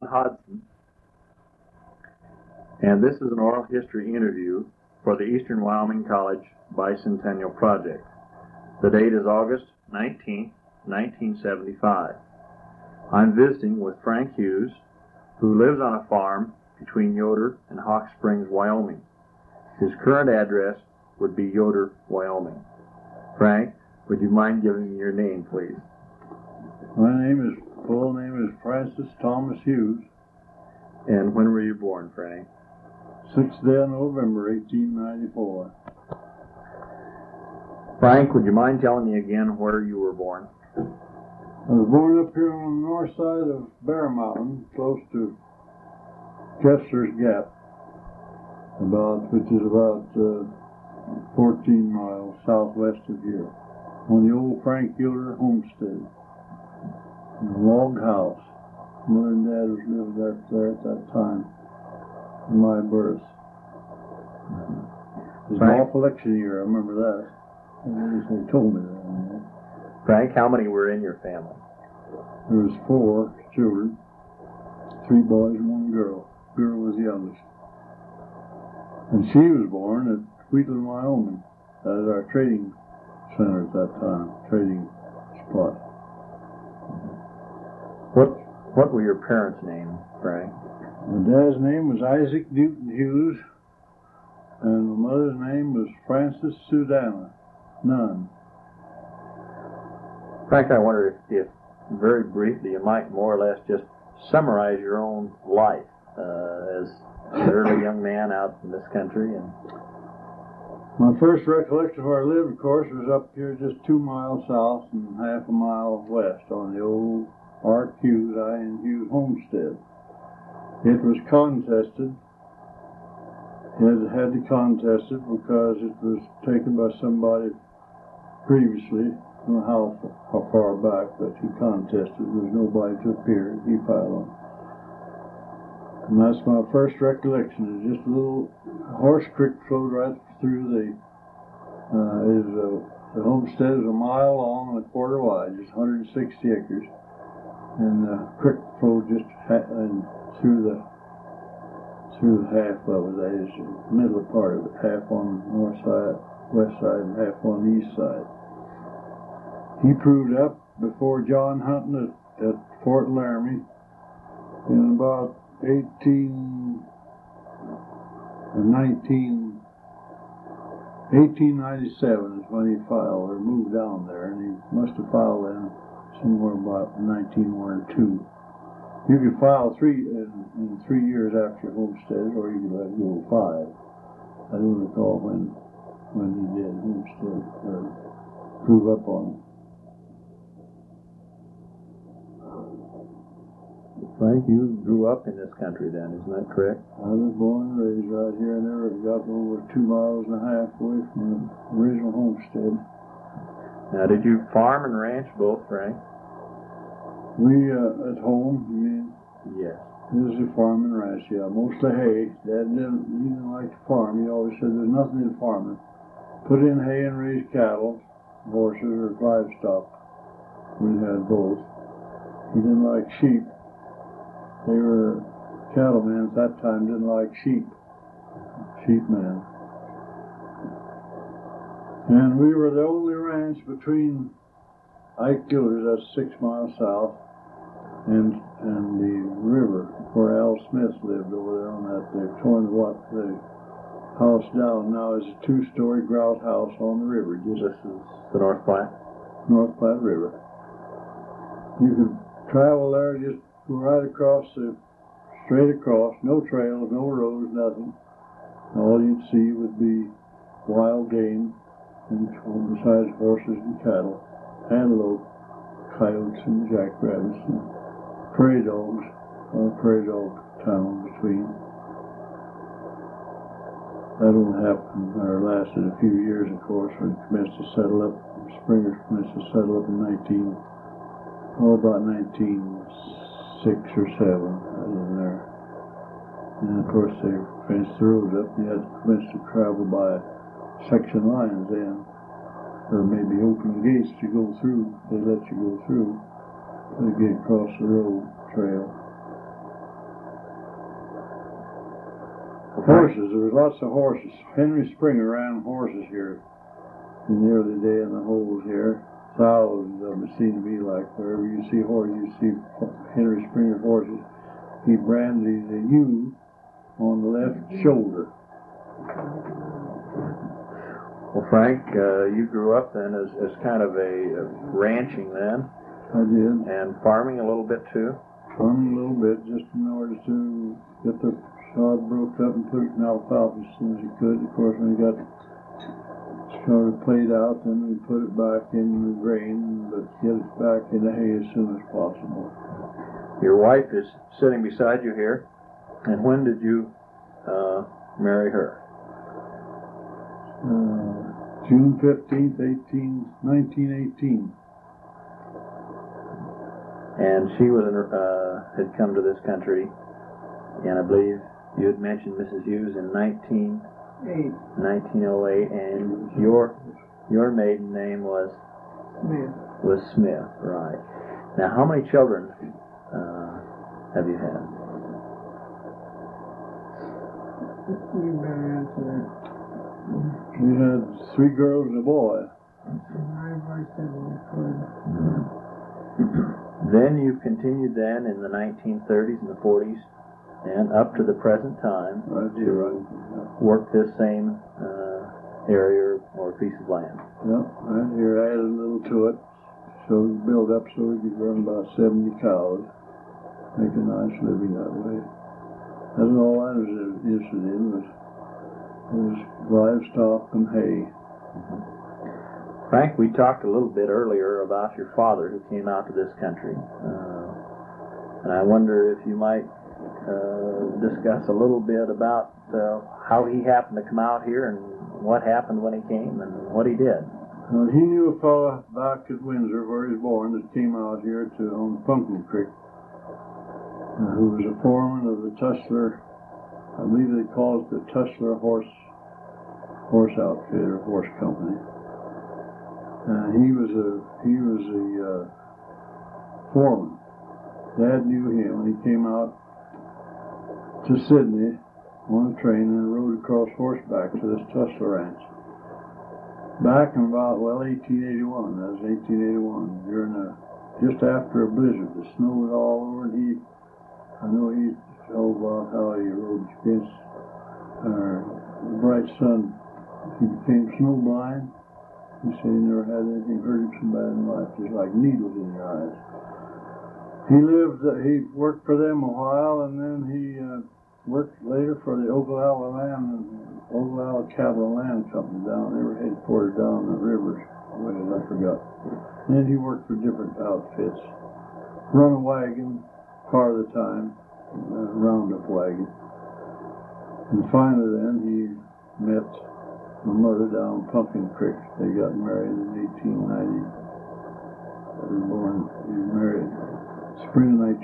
Hodson, and this is an oral history interview for the Eastern Wyoming College Bicentennial Project. The date is August 19, 1975. I'm visiting with Frank Hughes, who lives on a farm between Yoder and Hawk Springs, Wyoming. His current address would be Yoder, Wyoming. Frank, would you mind giving me your name, please? My full name is Francis Thomas Hughes. And when were you born, Frank? 6th day of November, 1894. Frank, would you mind telling me again where you were born? I was born up here on the north side of Bear Mountain, close to Kessler's Gap, which is about 14 miles southwest of here, on the old Frank Yoder homestead, in a log house. Mother and Dad was living there at that time, in my birth. It was an awful election year, I remember that. They told me that. Frank, how many were in your family? There was 4 children, 3 boys and 1 girl. Girl was the youngest. And she was born at Wheatland, Wyoming. That is our trading center at that time, trading spot. What were your parents' names, Frank? My dad's name was Isaac Newton Hughes, and my mother's name was Frances Sudana Nunn. Frank, I wonder if very briefly you might more or less just summarize your own life as an early young man out in this country. And my first recollection of where I lived, of course, was up here just 2 miles south and half a mile west on the old Art Hughes, I.N. Hughes homestead. It was contested. Had to contest it because it was taken by somebody previously. I don't know how far back, but he contested. There was nobody to appear. He filed on. And that's my first recollection. It's just a little horse creek flowed right through the homestead is a mile long and a quarter wide, just 160 acres. And the creek flowed just through the half of it. That is the middle part of it, half on the north side, west side, and half on the east side. He proved up before John Hunton at Fort Laramie in about 1897 is when he filed or moved down there, and he must have filed then somewhere about 1901 or 2. You could file in 3 years after your homestead, or you could let it go 5. I don't recall when he did homestead or prove up on it. Frank, you grew up in this country then, isn't that correct? I was born and raised right here. I never got over 2.5 miles away from the original homestead. Now, did you farm and ranch both, Frank? We, at home, you mean? Yes. This is a farm and ranch, yeah. Mostly hay. Dad didn't like to farm. He always said there's nothing in farming. Put in hay and raise cattle, horses, or livestock. We had both. He didn't like sheep. They were cattlemen at that time, didn't like sheep. Sheepmen. And we were the only ranch between Ike Yoder's, that's 6 miles south, and the river where Al Smith lived over there on that. They've torn the house down. Now it's a 2-story grout house on the river. This is the North Platte? North Platte River. You could travel there, just go right across, straight across, no trails, no roads, nothing. All you'd see would be wild game, and besides horses and cattle, antelope, coyotes and jackrabbits, and prairie dogs, prairie dog town between. That only happened, or lasted a few years, of course, when it commenced to settle up. Springers commenced to settle up in about 1906 or 7, out in there. And of course they fenced the road up. You had to commence to travel by section lines then, or maybe open gates to go through. They let you go through to get across the road trail. Horses, there was lots of horses. Henry Springer ran horses here in the early day in the holes here. Thousands of them seem to be like wherever you see horses, you see Henry Springer horses. He branded a U on the left shoulder. Well, Frank, you grew up then as kind of a ranching then. I did. And farming a little bit too? Farming a little bit, just in order to get the sod broke up and put it in alfalfa as soon as you could. Of course, when you got sort of played out, then we put it back in the grain, but get it back in the hay as soon as possible. Your wife is sitting beside you here. And when did you marry her? June 15th, 1918. And she was had come to this country, and I believe you had mentioned Mrs. Hughes in 1908, and your maiden name was Smith, right? Now, how many children have you had? You better answer that. We had 3 girls and a boy. Then you continued then in the 1930s and the 40s and up to the present time to work this same area or piece of land. Yep, right here I added a little to it, so we build up so we could run about 70 cows, make a nice living that way. That's all I was interested in was livestock and hay. Mm-hmm. Frank, we talked a little bit earlier about your father who came out to this country, and I wonder if you might discuss a little bit about how he happened to come out here and what happened when he came and what he did. He knew a fellow back at Windsor where he was born that came out here on Pumpkin Creek, who was a foreman of the Tussler, I believe they call it the Tussler horse outfit or horse company. He was a foreman. Dad knew him, and he came out to Sydney on a train and rode across horseback to this Tussler ranch. Back in about 1881. That was 1881. During just after a blizzard, the snow was all over, and I know he told about how he rode against the bright sun. He became snowblind. He said he never had anything hurt him so bad in life, just like needles in your eyes. He worked for them a while, and then he worked later for the Ogallala Cattle and Land Company down. They were headquartered down the rivers. I forgot. And then he worked for different outfits. Run a wagon, part of the time, roundup wagon. And finally then he met my mother down Pumpkin Creek. They got married in 1890. He was married spring of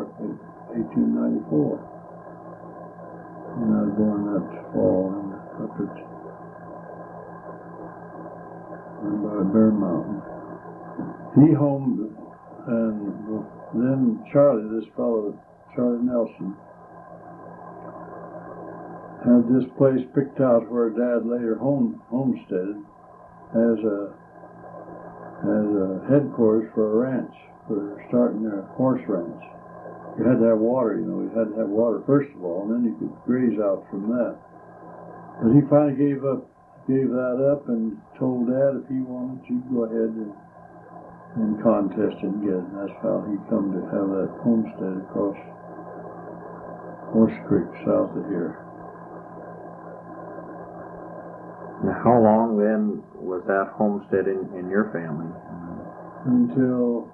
1894. And I was born that fall up by Bear Mountain. He homed, and then Charlie, this fellow, Charlie Nelson, had this place picked out where Dad later homesteaded as a headquarters for a ranch, for starting a horse ranch. You had to have water, you had to have water first of all, and then you could graze out from that. But he finally gave that up and told Dad if he wanted to go ahead and contest and get it. And that's how he come to have that homestead across Horse Creek south of here. Now, how long then was that homestead in your family? Until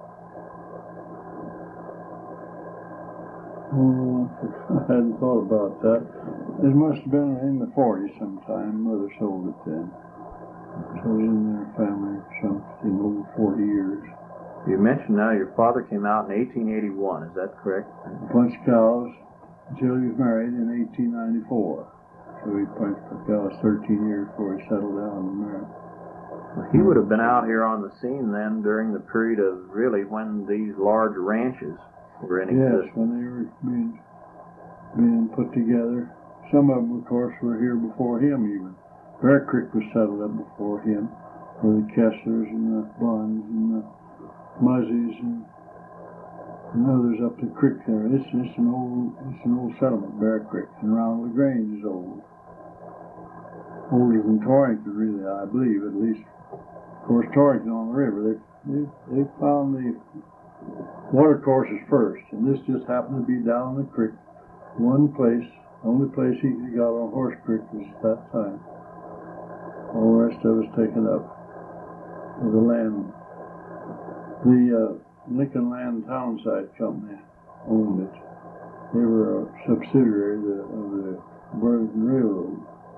I hadn't thought about that. It must have been in the 40s sometime. Mother sold it then. So it was in their family something over 40 years. You mentioned now your father came out in 1881. Is that correct? Punched cows until he was married in 1894. So he punched cows 13 years before he settled down and married. Well, he would have been out here on the scene then during the period of really when these large ranches were in existence. Yes, when they were being put together, some of them, of course, were here before him even. Bear Creek was settled up before him, where the Kesslers and the Bunns and the Muzzies and others up the creek there. It's an old settlement, Bear Creek, and Round LaGrange is old. Older than Torrington, really, I believe, at least. Of course, Torrington on the river, they found the water courses first, and this just happened to be down the creek. One place, only place he got on Horse Creek was at that time. All the rest of it was taken up with the land. The Lincoln Land Townsite Company owned it. They were a subsidiary of the Burlington Railroad.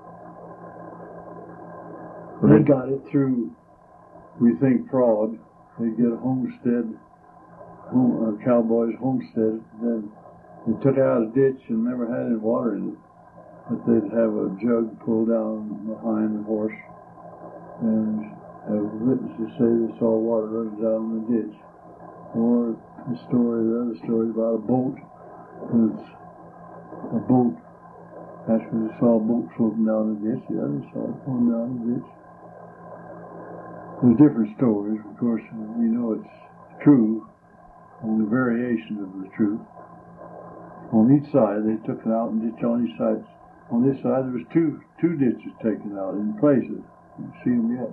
They got it through, we think, fraud. They get a homestead, a cowboy's homestead. Then they took out a ditch and never had any water in it. But they'd have a jug pulled down behind the horse and have witnesses say they saw water running down the ditch. Or the other story about a boat. Actually they saw a boat floating down the ditch. The others saw it going down the ditch. There's different stories. Of course, we know it's true, only variations of the truth. On each side, they took it out and ditch on each side. On this side, there was two ditches taken out in places. You can see them yet.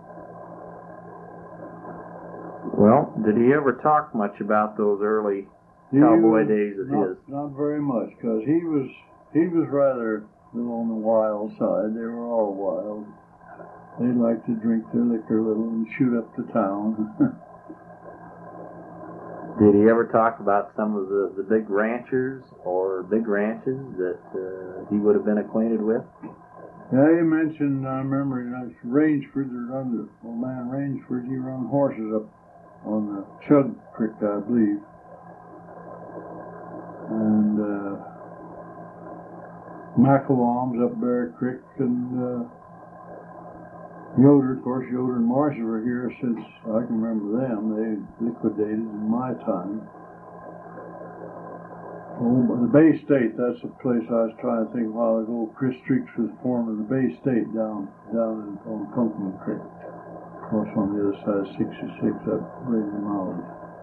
Well, did he ever talk much about those early cowboy days of his? Not very much, because he was rather a little on the wild side. They were all wild. They liked to drink their liquor a little and shoot up the town. Did he ever talk about some of the big ranchers or big ranches that he would have been acquainted with? Yeah, he mentioned, I remember, Rangeford, old man Rangeford, he run horses up on the Chug Creek, I believe. And McElwalm's up Bear Creek, and Yoder, of course, Yoder and Marshall were here since I can remember them. They liquidated in my time. Oh, but the Bay State, that's the place I was trying to think a while ago. Chris Streaks was formed of the Bay State down on Pumpkin Creek. Of course, on the other side of 66 up Raven Mountain.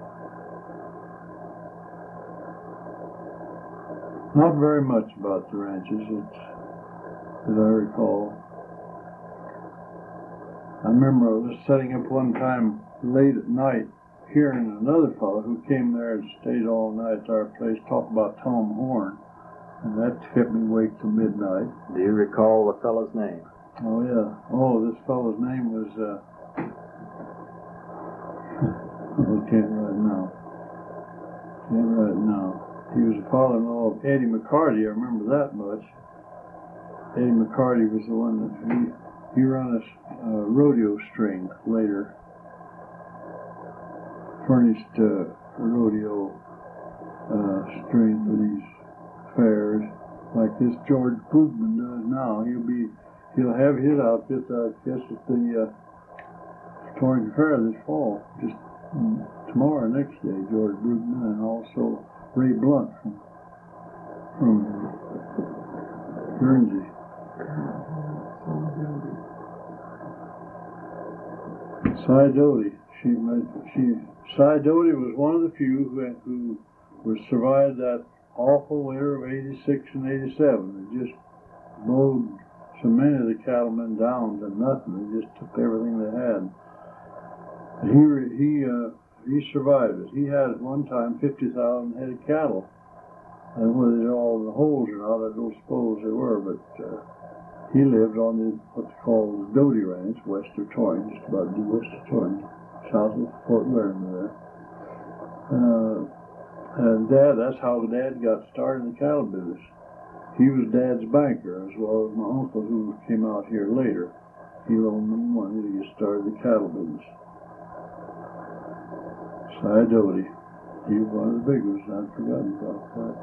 Not very much about the ranches, that I recall. I remember I was setting up one time late at night, hearing another fellow who came there and stayed all night at our place talk about Tom Horn, and that kept me awake till midnight. Do you recall the fellow's name? Oh, yeah. Oh, this fellow's name was, I can't right now. He was a father-in-law of Eddie McCarty, I remember that much. Eddie McCarty was the one that he ran a rodeo string later. Furnished a rodeo string for these fairs, like this George Brugman does now. He'll have his outfit, I guess, at the Torrington Fair this fall. Just tomorrow, next day, George Brugman, and also Ray Blunt from Guernsey. Cy Doty. Cy Doty was one of the few who survived that awful winter of 86 and 87. It just mowed so many of the cattlemen down to nothing. They just took everything they had. He survived it. He had at one time 50,000 head of cattle. And whether they're all in the holes or not, I don't suppose they were, but he lived on what's called the Doty Ranch, west of Torrington, just about due west of Torrington, south of Fort Laramie there. And that's how Dad got started in the cattle business. He was Dad's banker, as well as my uncle, who came out here later. He loaned them money to get started in the cattle business. Cy Doty. He was one of the big ones. I'd forgotten about that.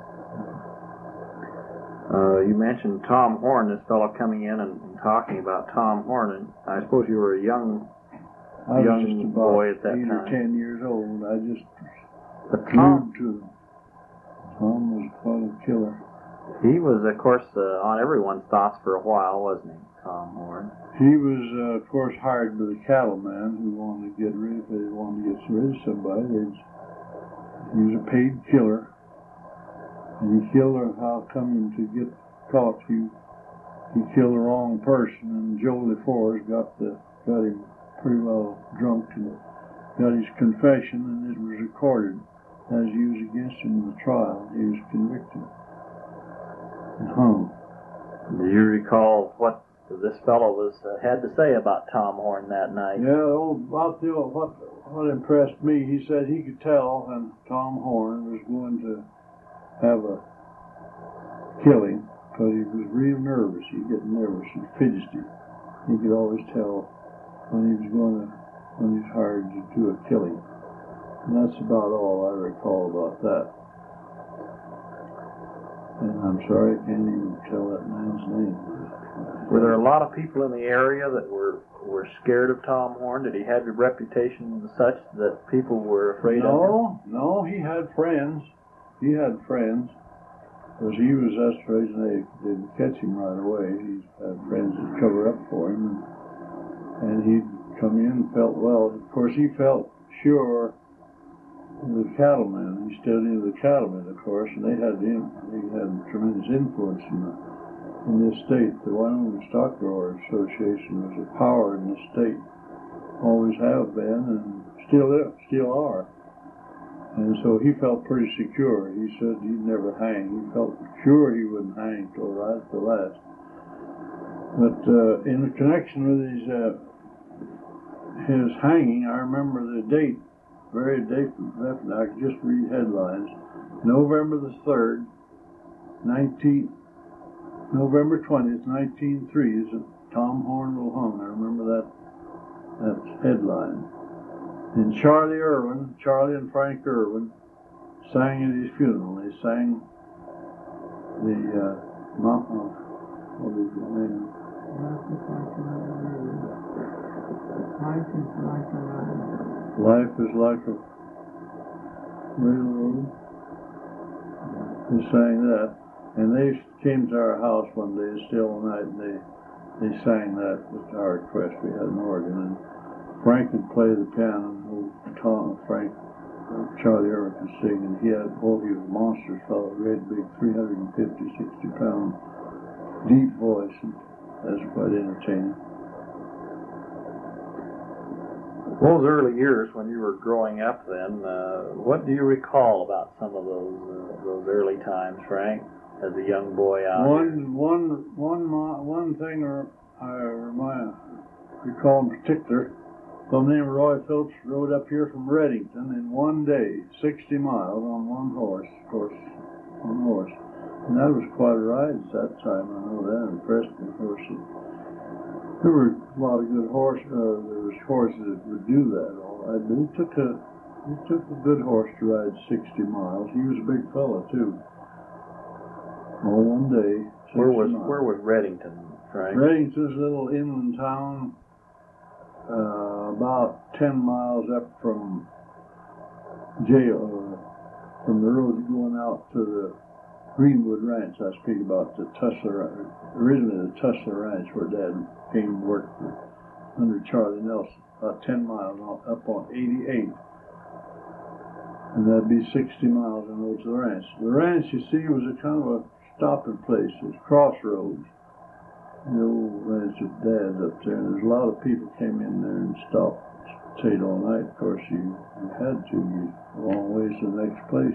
You mentioned Tom Horn, this fellow coming in and talking about Tom Horn, and I suppose you were a young boy at that 8 time. or 10 years old. I just But Tom, glued to him. Tom was quite a killer. He was, of course, on everyone's thoughts for a while, wasn't he, Tom Horn? He was, of course, hired by the cattleman who wanted to get rid of, if they wanted to get rid of somebody. He was a paid killer, and he killed her. How come to get caught? He killed the wrong person, and Joe LaForge got him pretty well drunk and got his confession, and it was recorded as used against him in the trial. He was convicted and hung. Do you recall what this fellow had to say about Tom Horn that night? Yeah, what impressed me, he said he could tell when Tom Horn was going to have a killing, because he was real nervous. He'd get nervous and fidgety. He could always tell when he was hired to do a killing. And that's about all I recall about that. And I'm sorry, I can't even tell that man's name. Were there a lot of people in the area that were scared of Tom Horn? Did he have a reputation such that people were afraid of him? No, he had friends. He had friends. Because he was us reason they didn't catch him right away. He had friends that cover up for him. And he'd come in and felt well. Of course, he felt sure the cattlemen. He studied the cattlemen, of course, and he had tremendous influence in this state. The Wyoming Stock Growers Association was a power in this state. Always have been, and still are. And so he felt pretty secure. He said he'd never hang. He felt sure he wouldn't hang till right at the last. But in connection with his hanging, I remember the date, very definite. I could just read headlines. November the 3rd, November 20th, 1903 is Tom Horn will hung. I remember that headline. And Charlie and Frank Irwin sang at his funeral. They sang the what is his name? Life is like a railroad. They sang that, and they came to our house one day, still night, and they sang that at our request. We had an organ, and Frank could play the piano, and Charlie Irwin could sing, and he was a monstrous fellow, great big, 350, 60-pound, deep voice, and that's quite entertaining. Those early years when you were growing up then, what do you recall about some of those early times, Frank, as a young boy out here? One thing I recall in particular, a fellow named Roy Phillips rode up here from Reddington in one day, 60 miles on one horse, of course, on a horse. And that was quite a ride at that time. I know that impressed me, of course. There were a lot of good horses. There was horses that would do that all right, but he took a good horse to ride 60 miles. He was a big fellow too. All one day. Where was Reddington, Frank? Reddington's a little inland town, about 10 miles up from from the road going out to the Greenwood Ranch. I speak about the originally the Tussler Ranch, where Dad came and worked under Charlie Nelson, about 10 miles up on 88. And that'd be 60 miles on over to the ranch. The ranch, you see, was a kind of a stopping place. It was crossroads. The old ranch of Dad's up there, and there's a lot of people came in there and stopped, stayed all night. Of course, you had to. A long ways to the next place,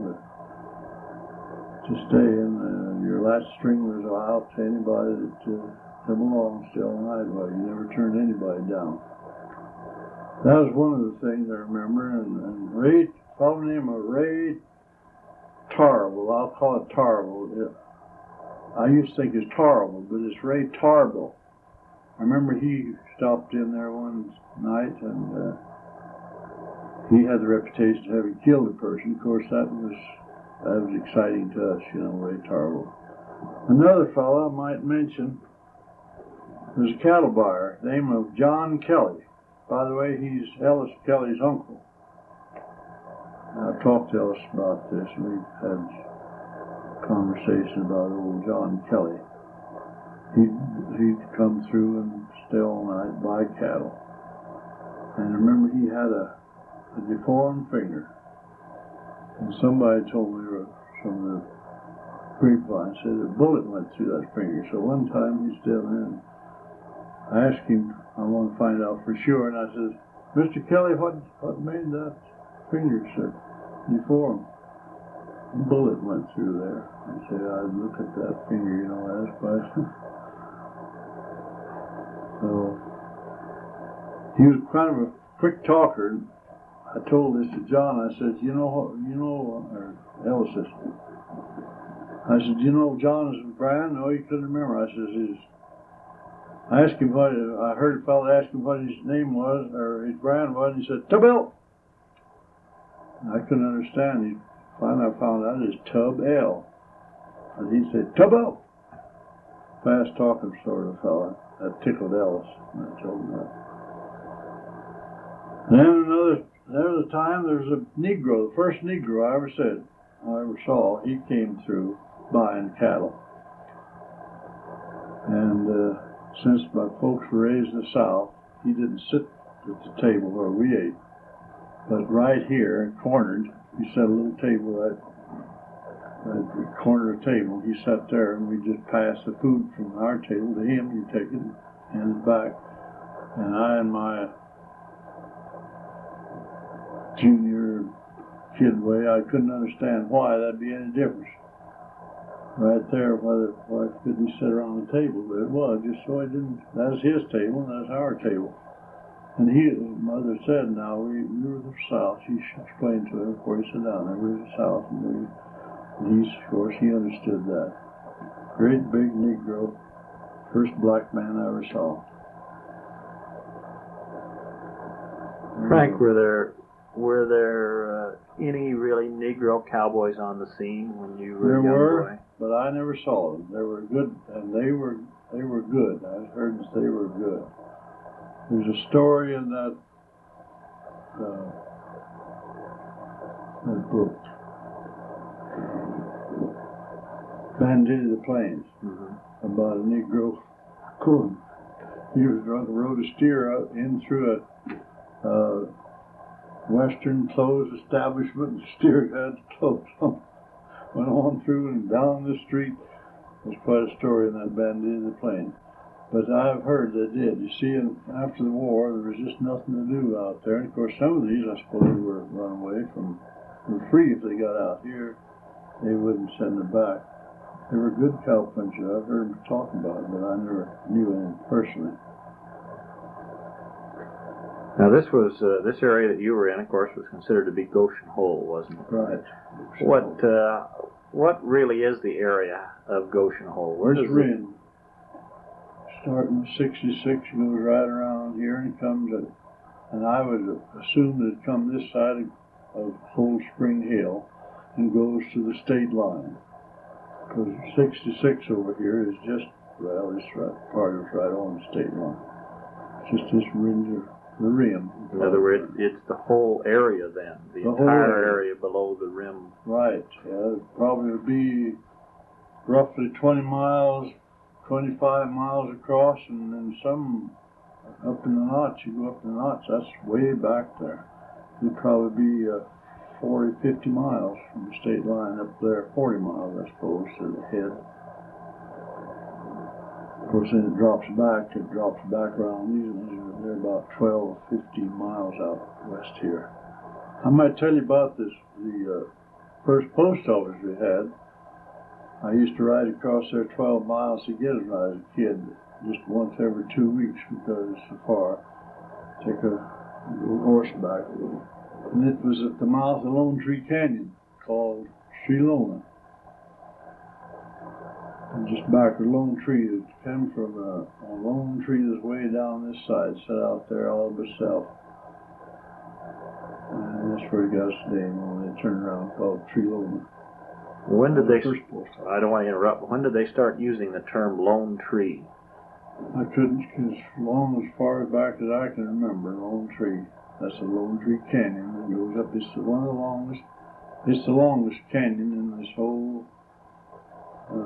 to stay in. Your last string was out to anybody that come along still all night. Well, you never turned anybody down. That was one of the things I remember. And Ray, a fellow named Ray Tarble, I'll call it Tarble. I used to think it's Tarble, but it's Ray Tarble. I remember he stopped in there one night, and he had the reputation of having killed a person. Of course, that was exciting to us, Ray Tarble. Another fellow I might mention was a cattle buyer, name of John Kelly. By the way, he's Ellis Kelly's uncle. I've talked to Ellis about this, and we've had conversation about old John Kelly. He'd come through and stay all night, buy cattle. And I remember he had a deformed finger. And somebody told me from the grapevine said a bullet went through that finger. So one time he's down in. I asked him, I want to find out for sure, and I said, Mr. Kelly, what made that finger so deformed? A bullet went through there. I said, I look at that finger, you know, that's why. So he was kind of a quick talker. I told this to John. I said, or Ellis says, I said, John's brand? No, he couldn't remember. I said, I asked him I heard a fellow ask him what his name was, or his brand was, and he said, Tub-L. I couldn't understand. Finally I found out it's Tub-L. And he said, Tub-L. Fast talking sort of fella. That tickled Ellis. And I told him that. Then there was a time there was a Negro, the first Negro I ever saw, he came through buying cattle. And since my folks were raised in the South, he didn't sit at the table where we ate. But right here, cornered, he set a little table right at the corner of the table. He sat there, and we just passed the food from our table to him. You take it, hand it back. And I, in my junior kid way, I couldn't understand why that'd be any difference. Right there, why couldn't he sit around the table? But it was just so he didn't. That's his table, and that's our table. And mother said, now we were the South. She explained to him before he sat down. There we were the South, and he's, of course, he understood that. Great big Negro, first black man I ever saw. Frank, were there any really Negro cowboys on the scene when you were a young boy? But I never saw them. They were good, and they were good. I heard that they were good. There's a story in that book, Bandit of the Plains, about a Negro coon. He was drunk and rode a steer out in through a Western clothes establishment. The steer had clothes on. Went on through and down the street. There's quite a story in that Bandit of the Plains. But I've heard they did. You see, after the war, there was just nothing to do out there. And of course, some of these, I suppose, were run away from. Were free if they got out here. They wouldn't send them back. They were good cowpunchers. I've heard them talk about it, but I never knew them personally. Now, this area that you were in, of course, was considered to be Goshen Hole, wasn't it? Right. What really is the area of Goshen Hole? Where does it? Starting with 66, goes right around here and comes and I would assume that it come this side of Cold Spring Hill and goes to the state line. Because 66 over here is just, this part is right on the state line. Just this rim. In other words, it's the whole area then, the entire area below the rim. Right, yeah, it probably would be roughly 20 miles, 25 miles across, and then some up in the notch. You go up in the notch, that's way back there. It'd probably be 40, 50 miles from the state line up there, 40 miles, I suppose, to the head. Of course, then it drops back around these, and they're about 12, 15 miles out west here. I might tell you about the first post office we had. I used to ride across there 12 miles to get it when I was a kid, just once every 2 weeks because it's so far. Take a horseback. And it was at the mouth of Lone Tree Canyon called Shelona. And just back of Lone Tree, it came from a lone tree that's way down this side, set out there all by itself. And that's where it got its name when they turned around, called Shelona. When did they? I don't want to interrupt. When did they start using the term Lone Tree? I couldn't, because as far back as I can remember, Lone Tree. That's the Lone Tree Canyon that goes up. It's the longest canyon in this whole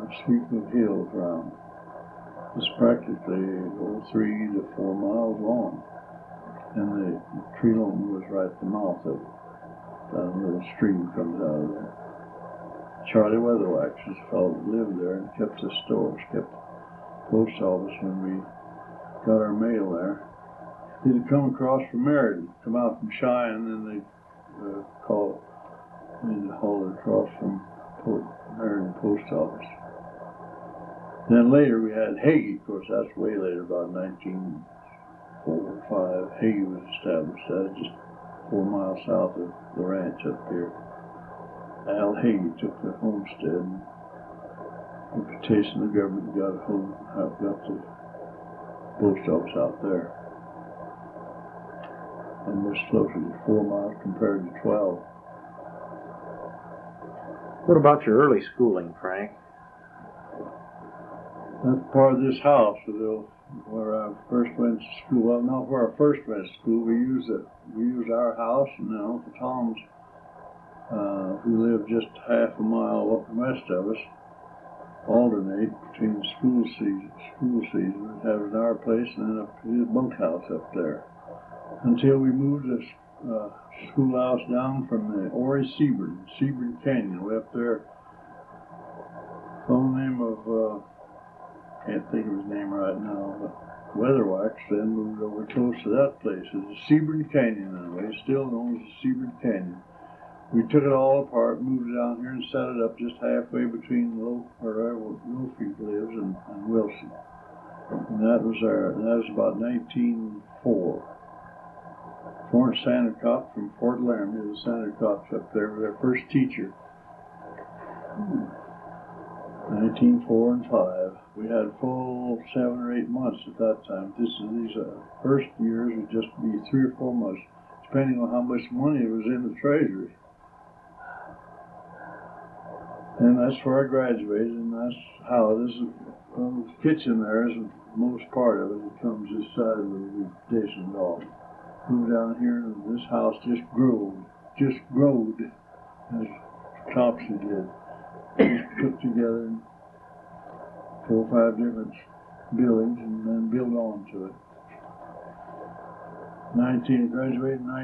sweep of hills around. It's practically 3 to 4 miles long, and the tree line was right at the mouth of it. Down a little stream comes out of there. Charlie Weatherwax was a fellow that lived there and kept the stores, kept the post office when we got our mail there. He'd come across from Meriden, come out from Cheyenne, and they'd haul it across from Meriden post office. Then later we had Hagee, of course that's way later, about 1904 or 5. Hagee was established. That's just 4 miles south of the ranch up here. Al Hagee took the homestead and the petition the government got the post office out there. And much closer to 4 miles compared to 12. What about your early schooling, Frank? That's part of this house, where I first went to school. Well, not where I first went to school. We used our house, and then Uncle Tom's, who lived just half a mile up west of us, alternate between school seasons. We'd have it at our place and then up to his bunkhouse up there. Until we moved the schoolhouse down from the Ori Sebring Canyon, way up there. Some name of, can't think of his name right now, but Weatherwax then moved over close to that place. It's the Sebring Canyon anyway, still known as the Sebring Canyon. We took it all apart, moved it down here, and set it up just halfway between where Lofi lives and Wilson. And that was about 1904. Florence Sandercock from Fort Laramie, the Sandercocks up there, was our first teacher. 1904 and 5. We had full 7 or 8 months at that time. These first years would just be 3 or 4 months, depending on how much money was in the treasury. And that's where I graduated, and that's how this is. The kitchen there is the most part of it. It comes this side of the vegetation dog. Moved down here, and this house just growed, as Thompson did. Just put together 4 or 5 different buildings, and then build on to it. Graduated in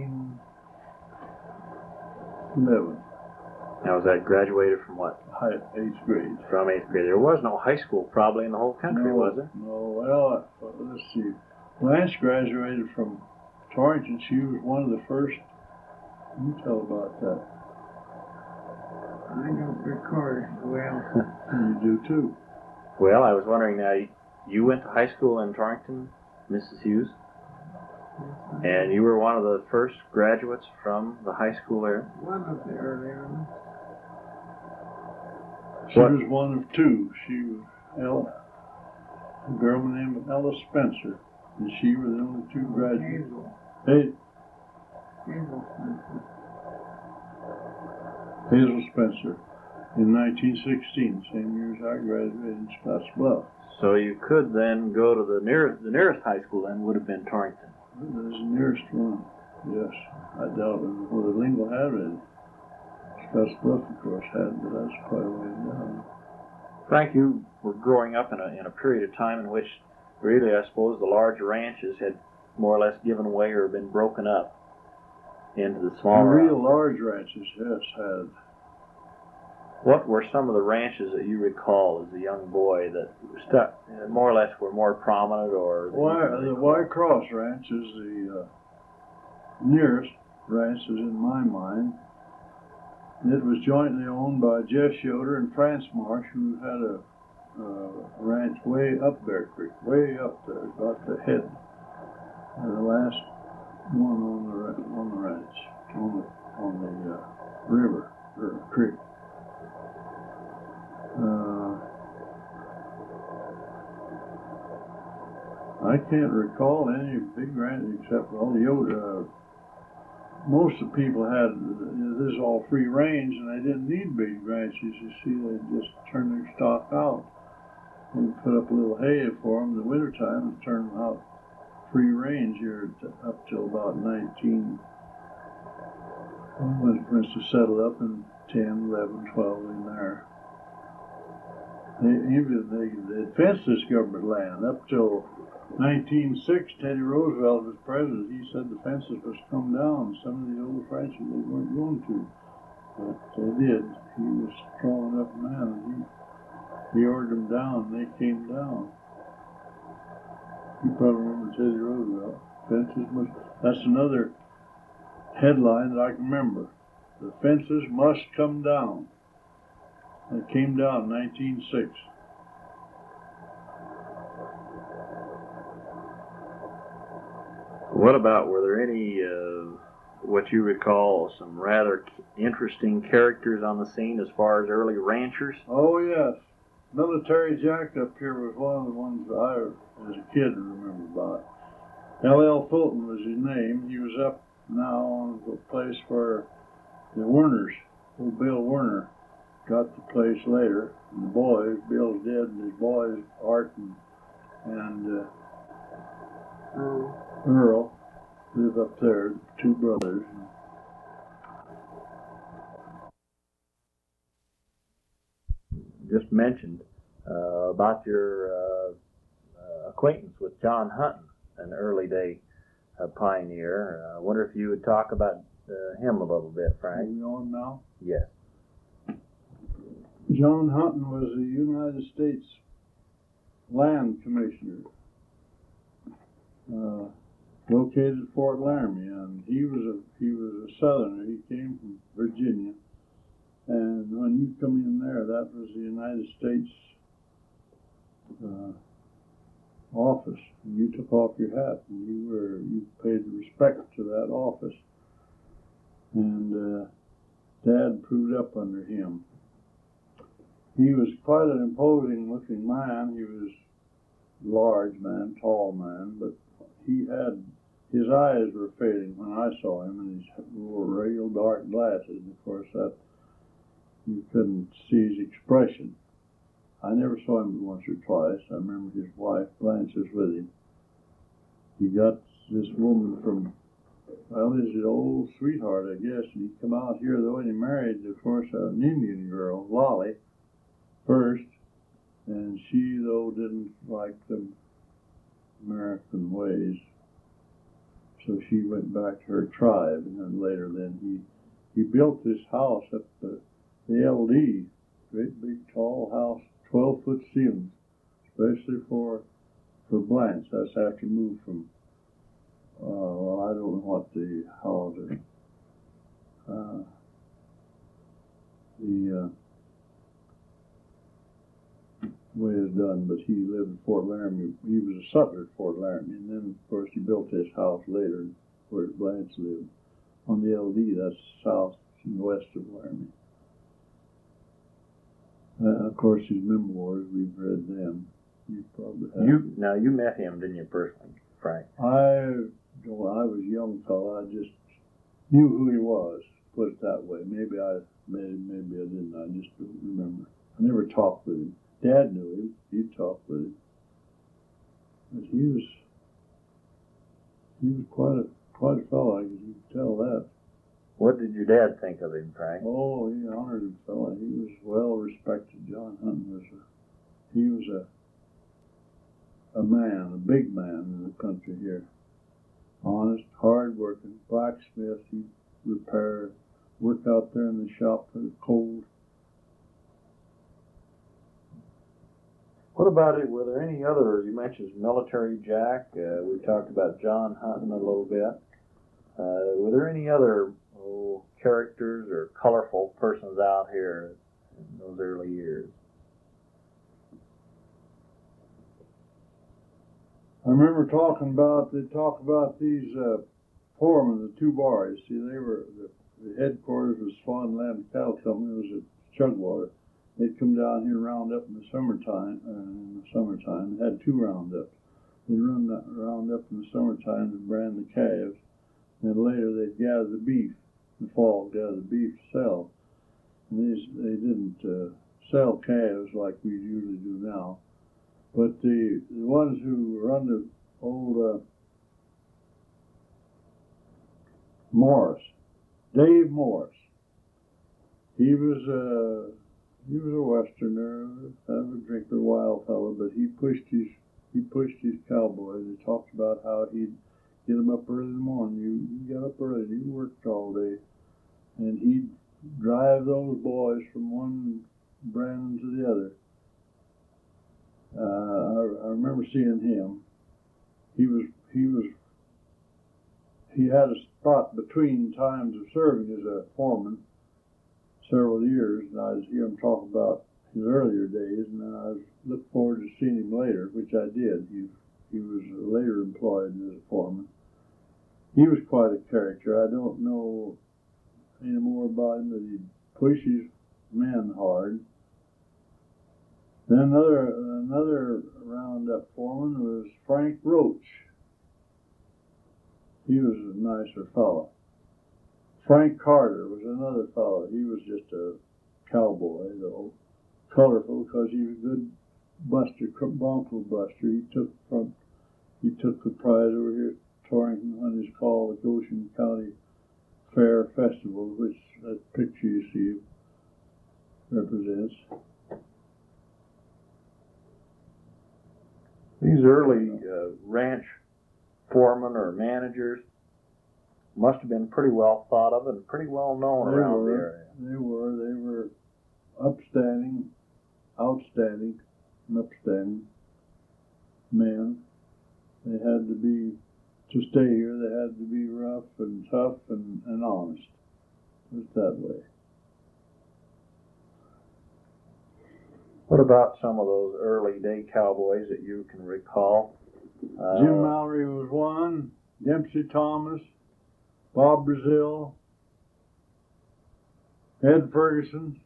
1911. Now, was that graduated from what? 8th grade. From 8th grade. There was no high school probably in the whole country, was there? No, well, let's see. Blanche graduated from Torrington. She was one of the first. You tell about that. I don't record well. You do too. Well, I was wondering now, you went to high school in Torrington, Mrs. Hughes? And you were one of the first graduates from the high school there? One of the earlier ones. She was one of 2. She was a girl named Ella Spencer, and she was the only 2 graduates. Hazel Spencer in 1916, same year as I graduated in Scottsbluff. So you could then go to the nearest high school then would have been Torrington. That was the nearest one, yes. I doubt whether Lingle had it. Scottsbluff, of course, had, but that's quite a way down. Frank, you were growing up in a period of time in which really, I suppose, the large ranches had more or less given way or been broken up into the smaller. The real large ranches, yes, had. What were some of the ranches that you recall as a young boy that more or less were more prominent, or? The White Cross Ranch is the nearest ranch, is in my mind. It was jointly owned by Jeff Yoder and France Marsh, who had a ranch way up Bear Creek, way up there, about the head, the last one on the ranch, on the river or creek. I can't recall any big ranch except for Yoder. Most of the people had, this is all free range, and they didn't need big ranches. You see, they just turn their stock out. We put up a little hay for them in the wintertime and turn them out free range here up till about 19. When it settled up in 10, 11, 12 in there. They fenced this government land up till 1906. Teddy Roosevelt was president. He said the fences must come down. Some of the old ranches they weren't going to, but they did. He was a strong enough man, and he ordered them down. And they came down. You probably remember Teddy Roosevelt. Fences must. That's another headline that I can remember. The fences must come down. It came down in 1906. What about, were there any, what you recall, some rather interesting characters on the scene as far as early ranchers? Oh, yes. Military Jack up here was one of the ones that I, as a kid, remember about. L.L. Fulton was his name. He was up now on the place where the Werners, old Bill Werner, got the place later. And the boys, Bill's dead, and his boys, Art and Earl, live up there, two brothers. Just mentioned about your acquaintance with John Hutton, an early day pioneer. I wonder if you would talk about him a little bit, Frank. Are we on now? Yes. John Hutton was a United States Land Commissioner located at Fort Laramie, and he was a Southerner. He came from Virginia, and when you come in there, that was the United States office. And you took off your hat, and you paid respect to that office. And Dad proved up under him. He was quite an imposing-looking man. He was a large man, tall man, but his eyes were fading when I saw him, and he wore real dark glasses. And of course, that you couldn't see his expression. I never saw him but once or twice. I remember his wife, Blanche, was with him. He got this woman from, well, his old sweetheart, I guess, and he come out here, though, and he married, of course, an Indian girl, Lolly, first, and she, though, didn't like the American ways, so she went back to her tribe, and then later he built this house up the LD, great big tall house, 12-foot ceilings, especially for Blanche. That's after he moved from, well, I don't know what how the way it's done, but he lived in Fort Laramie. He was a sutler at Fort Laramie, and then, of course, he built this house later where Blanche lived on the LD. That's south and west of Laramie. Of course, his memoirs, we've read them. You probably have. Now, you met him, didn't you, personally, Frank? I was a young fellow. I just knew who he was, put it that way. Maybe I didn't. I just don't remember. I never talked with him. Dad knew him. He'd talk with him. But he was quite a fellow. You can tell that. What did your dad think of him, Frank? Oh, he honored him, fella. He was well respected. John Hutton was a man, a big man in the country here. Honest, hard-working, blacksmith. He'd repair, work out there in the shop for the cold. What about it? Were there any other, you mentioned Military Jack, we talked about John Hutton a little bit. Were there any other characters or colorful persons out here in those early years? I remember they talk about these foremen, the two bars. See, they were, the headquarters was Swan Land Cattle Company. It was at Chugwater. They'd come down here and round up in the summertime. They had two roundups. They'd round up in the summertime to brand the calves. And later they'd gather the beef. In the fall, gather the beef to sell. And they didn't sell calves like we usually do now. But the ones who run the old Morris, Dave Morris, he was He was a Westerner, kind of a drinker, wild fellow, but he pushed his cowboys. He talked about how he'd get them up early in the morning. You get up early, you worked all day, and he'd drive those boys from one brand to the other. I remember seeing him. He had a spot between times of serving as a foreman several years, and I was hear him talk about his earlier days, and then I looked forward to seeing him later, which I did. He was later employed as a foreman. He was quite a character. I don't know any more about him, but he'd push his men hard. Then another roundup foreman was Frank Roach. He was a nicer fellow. Frank Carter was another fellow. He was just a cowboy, though, colorful because he was a good buster, bronco buster. He took the prize over here at Torrington when it's called the Goshen County Fair Festival, which that picture you see represents. These early ranch foremen or managers must have been pretty well thought of and pretty well known around the area. They were outstanding men. They had to be, to stay here, they had to be rough and tough and honest. It was that way. What about some of those early day cowboys that you can recall? Jim Mallory was one, Dempsey Thomas, Bob Brazil, Ed Ferguson.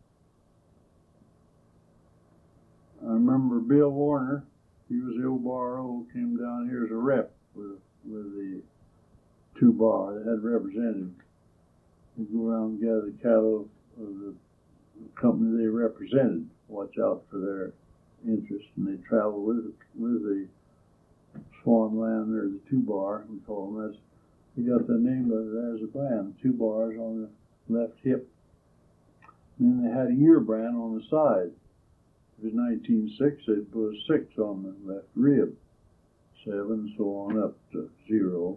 I remember Bill Warner. He was the old bar O, came down here as a rep with the 2 bar. They had representatives. They'd go around and gather the cattle of the company they represented, watch out for their interests, and they travel with the Swan Land, or the 2 bar, we call them. That's, we got the name of it as a brand, 2 bars on the left hip. And then they had a year brand on the side. If it was 1906, they'd put a 6 on the left rib, 7, so on up to 0.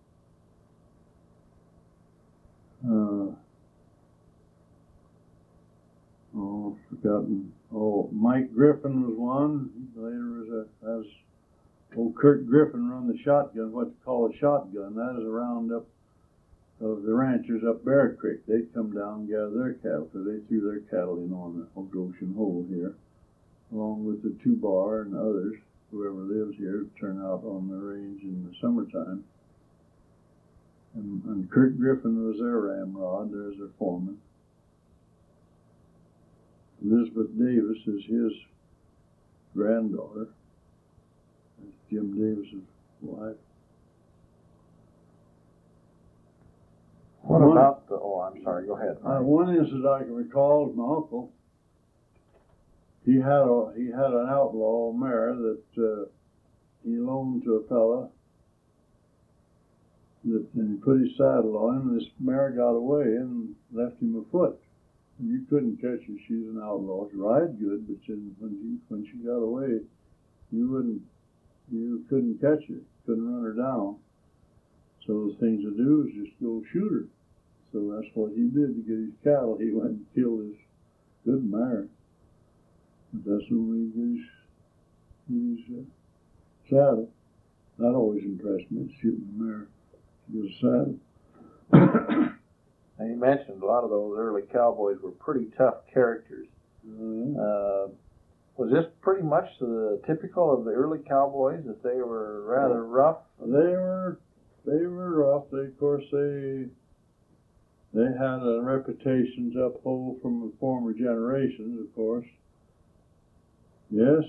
Forgotten. Oh, Mike Griffin was one. Later as old Kurt Griffin run the shotgun, what they call a shotgun. That is a roundup of the ranchers up Bear Creek. They'd come down and gather their cattle, because they threw their cattle in on the Goshen Hole here, along with the 2 bar and others. Whoever lives here turn out on the range in the summertime. And Kurt Griffin was their ramrod. There's their foreman. Elizabeth Davis is his granddaughter. That's Jim Davis's wife. What about the, I'm sorry, go ahead. One incident I can recall is my uncle. He had an outlaw mare that he loaned to a fella, and he put his saddle on him, and this mare got away and left him afoot. You couldn't catch her. She's an outlaw. She ride good, but when she got away, you couldn't catch her. Couldn't run her down. So the thing to do is just go shoot her. So that's what he did to get his cattle. He went and killed his good mare. But that's when we get his saddle. That always impressed me, shooting the mare to get a saddle. And you mentioned a lot of those early cowboys were pretty tough characters. Mm-hmm. Was this pretty much the typical of the early cowboys, that they were rather rough? They were rough. They had a reputation to uphold from the former generations, of course. Yes,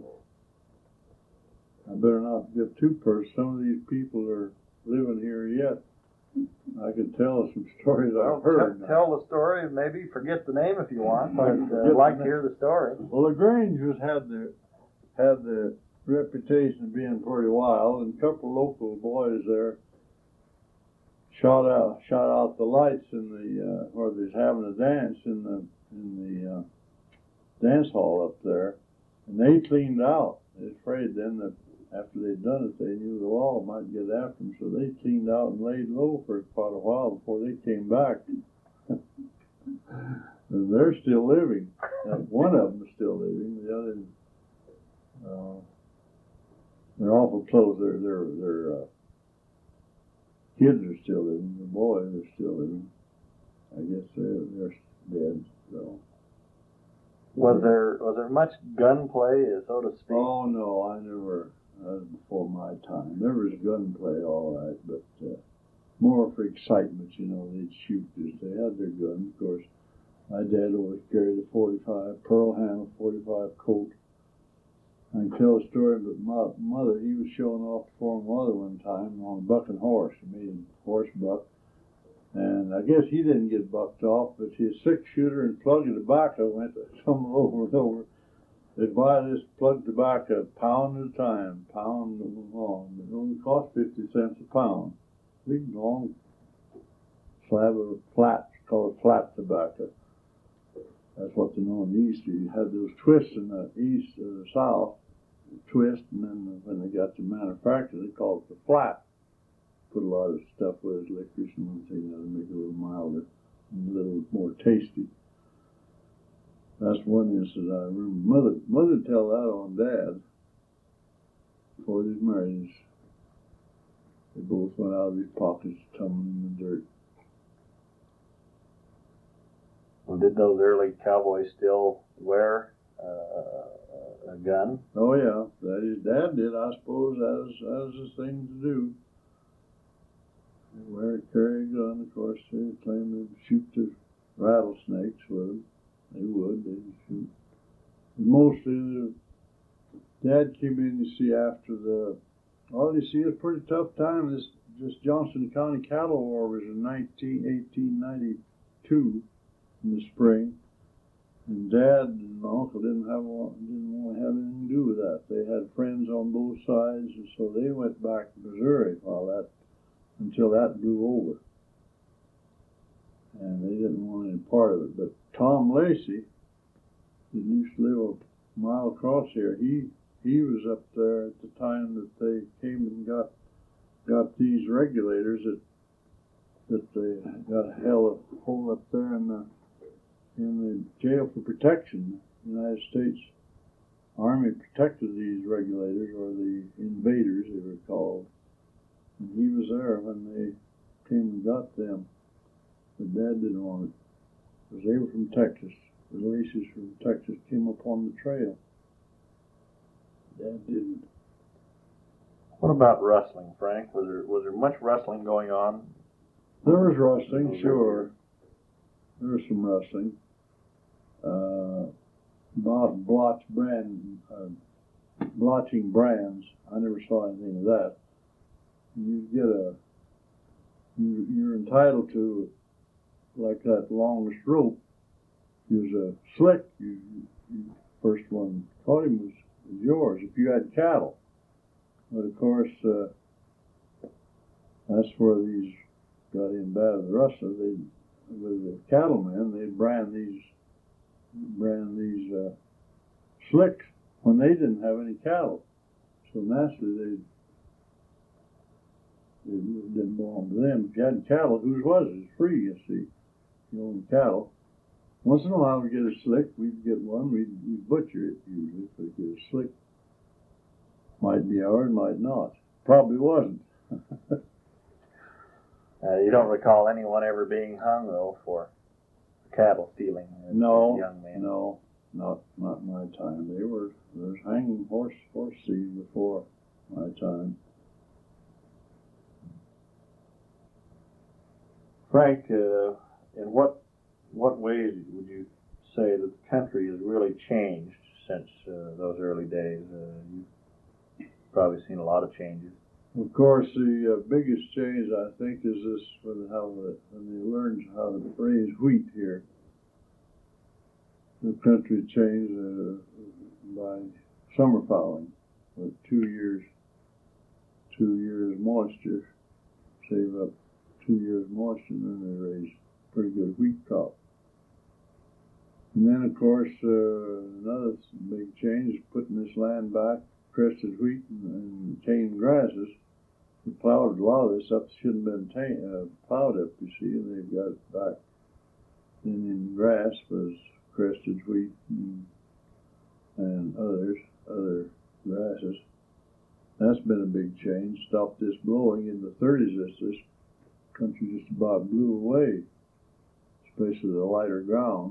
I better not get too personal. Some of these people are living here yet. I could tell some stories I've heard. Tell the story, maybe forget the name if you want, but I'd like to hear the story. Well, the Grangers had the reputation of being pretty wild, and a couple of local boys there shot out the lights in the where they was having a dance in the dance hall up there, and they cleaned out. They was afraid then that after they'd done it, they knew the law might get after them, so they cleaned out and laid low for quite a while before they came back. And they're still living. One of them is still living. The other, they're awful close. Their kids are still living. The boys are still living. I guess they're dead. So. Was there much gunplay, so to speak? Oh no, I never. That was before my time. There was gunplay, all right, but more for excitement. You know, they'd shoot as they had their guns. Of course, my dad always carried a .45 Pearl Ham, 45 Colt. I can tell a story, but my mother, he was showing off for my mother one time on a bucking horse. He made a horse buck. And I guess he didn't get bucked off, but his six-shooter and plug of tobacco went some over and over. They'd buy this plug of tobacco a pound at a time, pound long. It only cost 50 cents a pound. Big, long slab of flat, called flat tobacco. That's what they know in the East. You had those twists in the East or the South, twist, and then when they got to manufacture, they called it the flat. Put a lot of stuff with it, licorice and one thing to make it a little milder and a little more tasty. That's one instance I remember. Mother would tell that on Dad before they was married. They both went out of his pockets, tumbling in the dirt. Well, did those early cowboys still wear a gun? Oh yeah, that his dad did. I suppose that was the thing to do. They carry a gun, of course. They claim they'd shoot the rattlesnakes with them. They would. They'd shoot. Mostly, Dad came in, you see, after the. Well, you see, it was a pretty tough time. This Johnson County cattle war was in 1892 in the spring, and Dad and my uncle didn't want to have anything to do with that. They had friends on both sides, and so they went back to Missouri until that blew over. And they didn't want any part of it. But Tom Lacey, who used to live a mile across here, he was up there at the time that they came and got these regulators that they got held up there in the jail for protection. The United States Army protected these regulators, or the invaders they were called. And he was there when they came and got them. But Dad didn't want it, because they were from Texas. The Lacey's from Texas came up on the trail. Dad didn't. What about rustling, Frank? Was there much rustling going on? There was rustling, sure. There was some rustling. About blotching brands. I never saw anything of that. You're entitled to, like that longest rope. He was a slick. You first one caught him was yours if you had cattle. But of course, that's where these got in bad with the rustlers. With the cattlemen, they brand these slicks when they didn't have any cattle. So naturally, they didn't belong to them. If you had cattle, whose was it? It's free, you see. You own cattle. Once in a while, we'd get a slick. We'd get one. We'd butcher it usually. If we get a slick, might be ours, might not. Probably wasn't. You don't recall anyone ever being hung though for cattle stealing? No, young men. No, not my time. There was hanging horse thieves before my time. Frank, in what ways would you say that the country has really changed since those early days? You've probably seen a lot of changes. Of course, the biggest change, I think, is this when they learned how to raise wheat here. The country changed by summer fallowing, with 2 years moisture, save up 2 years moisture, and then they raise pretty good wheat crop. And then, of course, another big change is putting this land back, crested wheat and tamed grasses. We plowed a lot of this up, shouldn't have been plowed up, you see, and they've got it back. Then in grass was crested wheat and other grasses. That's been a big change. Stopped this blowing in the 30s. This country just about blew away, especially the lighter ground.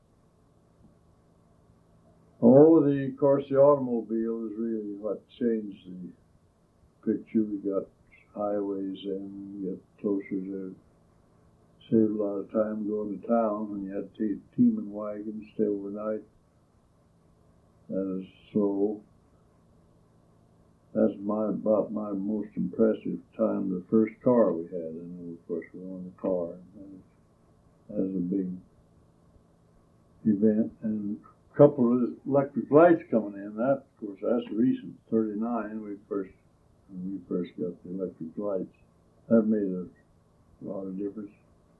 Of course, the automobile is really what changed the picture. We got highways and we got closer to save a lot of time going to town when you had to take team and wagon, stay overnight. That is slow. That's about my most impressive time, the first car we had. And of course, we owned a car. That was a big event. And a couple of electric lights coming in. That, of course, that's recent. 39, when we first got the electric lights. That made a lot of difference.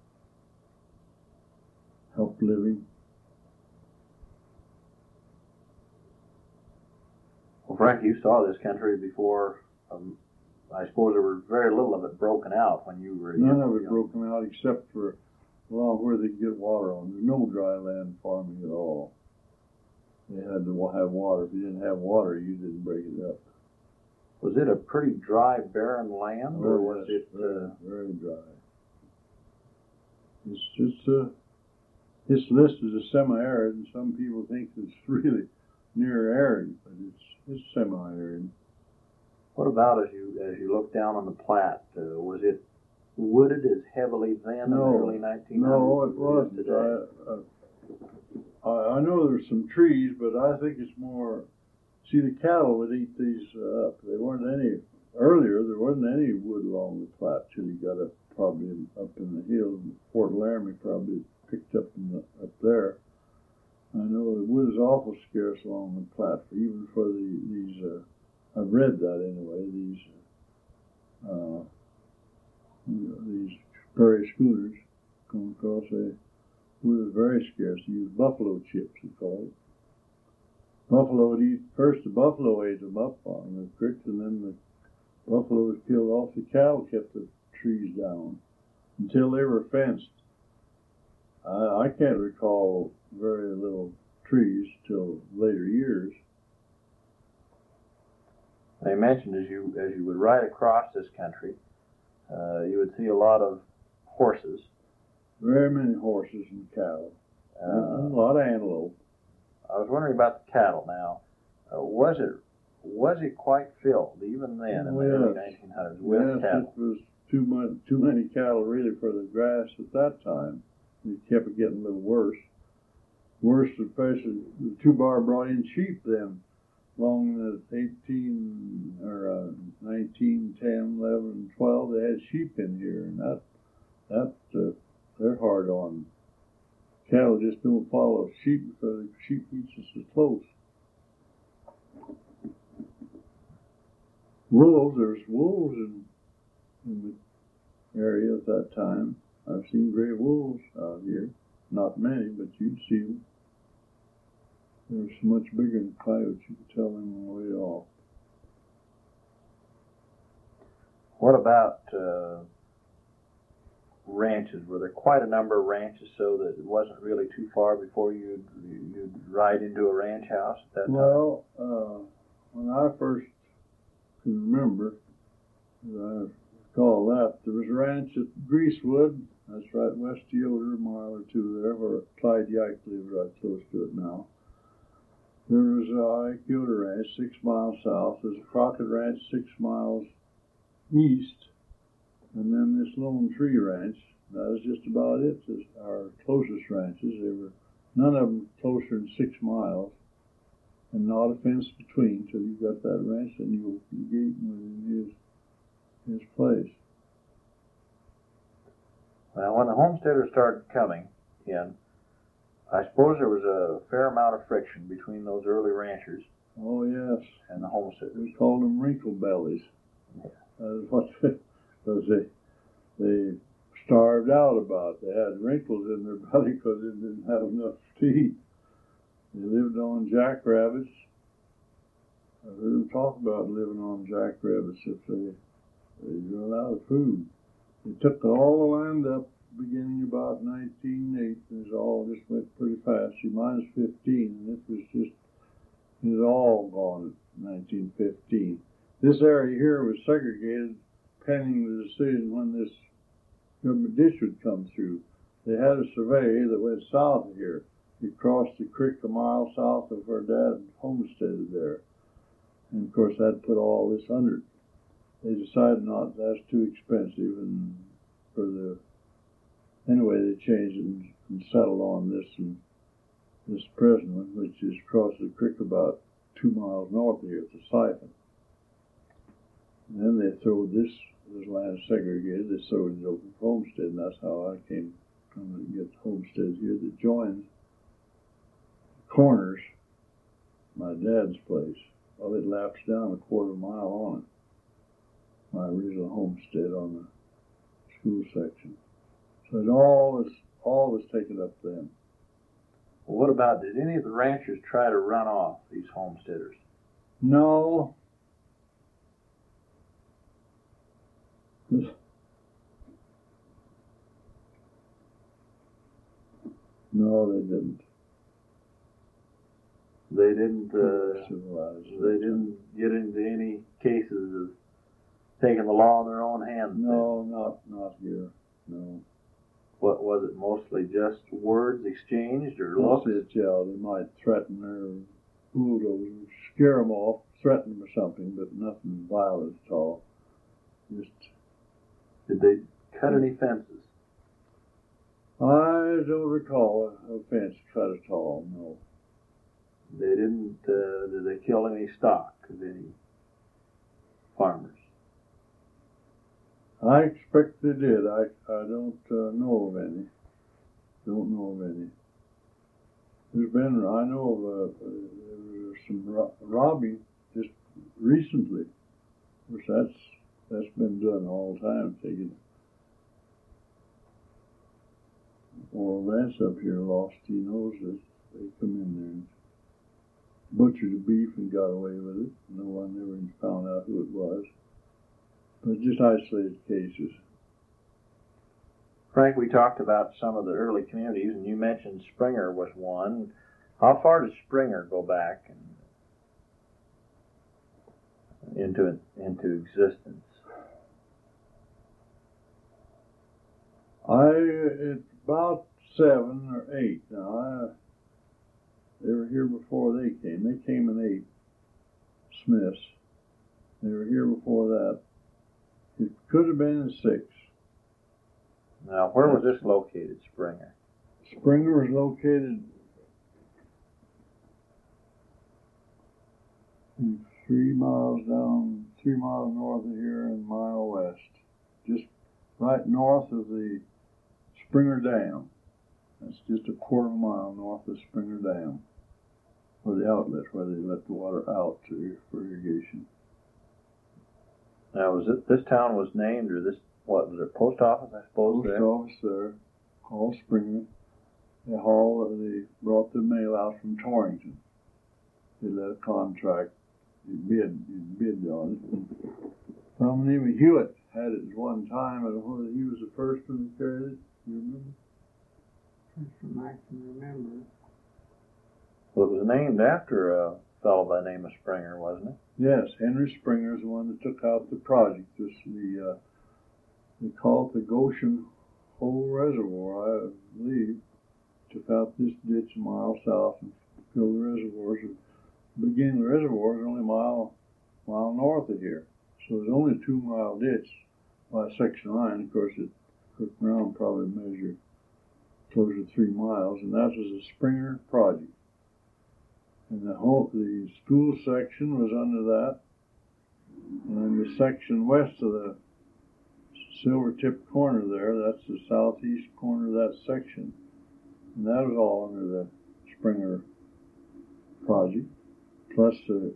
Helped living. Well, Frank, you saw this country before. I suppose there was very little of it broken out when you were. None of it broken out except for where they could get water on. There's no dry land farming at all. They had to have water. If you didn't have water, you didn't break it up. Was it a pretty dry, barren land, or was it very dry? It's just it's listed as semi-arid, and some people think it's really near arid, but it's semi-arid. What about as you look down on the Platte? Was it wooded as heavily then in the early 1900s? No, it wasn't. I know there's some trees, but I think it's more. See, the cattle would eat these up. There wasn't any wood along the Platte till you got up probably up in the hills. Fort Laramie probably picked up up there. I know the wood is awful scarce along the Platte, even for these. I've read that anyway. These prairie schooners come across wood is very scarce. They use buffalo chips, they call it. Buffalo would eat, first the buffalo ate them up on the creeks, and then the buffalo was killed off. The cattle kept the trees down until they were fenced. I can't recall very little trees till later years. I mentioned as you would ride across this country, you would see a lot of horses. Very many horses and cattle, and a lot of antelope. I was wondering about the cattle now. Was it quite filled even then in the early 1900s with cattle? It was too many cattle really for the grass at that time. It kept getting a little worse. Worse, especially the 2-bar brought in sheep then. Along the 1910, 11, and 12, they had sheep in here, and they're hard on. Cattle just don't follow sheep because the sheep eats us so close. Wolves, there's wolves in the area at that time. I've seen gray wolves out here. Not many, but you'd see them. They're so much bigger than coyotes, you could tell them way off. What about ranches? Were there quite a number of ranches so that it wasn't really too far before you'd ride into a ranch house at that time? Well, when I first can remember, as I recall that, there was a ranch at Greasewood. That's right west of Yoder, a mile or two there, where Clyde Yike lives right close to it now. There was Ike Yoder Ranch 6 miles south. There's a Crockett Ranch 6 miles east. And then this Lone Tree Ranch. That was just about it. Our closest ranches. They were none of them closer than 6 miles. And not a fence between till you got that ranch and you opened the gate within his place. Now, when the homesteaders started coming in, I suppose there was a fair amount of friction between those early ranchers. Oh, yes. And the homesteaders. We called them wrinkle bellies. Yeah. That's what they starved out about. They had wrinkles in their belly because they didn't have enough to eat. They lived on jackrabbits. I heard them talk about living on jackrabbits if they run out of food. They took all the land up beginning about 1908. It all just went pretty fast. See, mine is 15, and it was all gone in 1915. This area here was segregated pending the decision when this government ditch would come through. They had a survey that went south of here. It crossed the creek a mile south of where Dad homesteaded there. And of course that put all this under it. They decided not, that's too expensive, and anyway they changed it and settled on this present one, which is across the creek about 2 miles north of here at the siphon. And then they throw this land segregated, they throw it in the open homestead, and that's how I came to get homesteads here that joins Corners, my dad's place. Well, it laps down a quarter mile on it. My original homestead on the school section. So it all was taken up then. Well, what about, did any of the ranchers try to run off these homesteaders? No. No, they didn't. They didn't. Civilized. They didn't get into any cases of taking the law in their own hands. No, not here. No. What was it? Mostly just words exchanged, or looks? Mostly it's, yeah, they might threaten their bulldozers, scare them off, threaten them or something, but nothing violent at all. Just. Did they cut any fences? I don't recall a fence cut at all. No. They didn't. Did they kill any stock of any farmers? I expect they did. I don't know of any. Don't know of any. There's been, I know of there was some robbing just recently. Of course, that's been done all the time. Taking Oral Vance up here lost. He knows that they come in there and butchered the beef and got away with it. No one ever found out who it was. But just isolated cases. Frank, we talked about some of the early communities, and you mentioned Springer was one. How far does Springer go back into existence? It's about 7 or 8 now. They were here before they came. They came in 8, Smiths. They were here before that. It could have been in 6. Now, where was this located, Springer? Springer was located 3 miles north of here and a mile west. Just right north of the Springer Dam. That's just a quarter mile north of Springer Dam, or the outlet where they let the water out for irrigation. Now, this town was named, or this, what, was it post office, I suppose? Post office there, called Springer. They brought the mail out from Torrington. They let a contract, bid on it. Some named Hewitt had it at one time, and he was the first one that carried it. You remember? From I can remember. Well, it was named after a fellow by the name of Springer, wasn't it? Yes, Henry Springer is the one that took out the project. They call it the Goshen Hole Reservoir, I believe. Took out this ditch a mile south and filled the reservoirs. The beginning of the reservoir is only a mile north of here. So it's only a 2 mile ditch by section line. Of course, Cook Brown probably measured close to 3 miles, and that was a Springer project. And the school section was under that, and the section west of the Silver Tip corner there, that's the southeast corner of that section, and that was all under the Springer project, plus the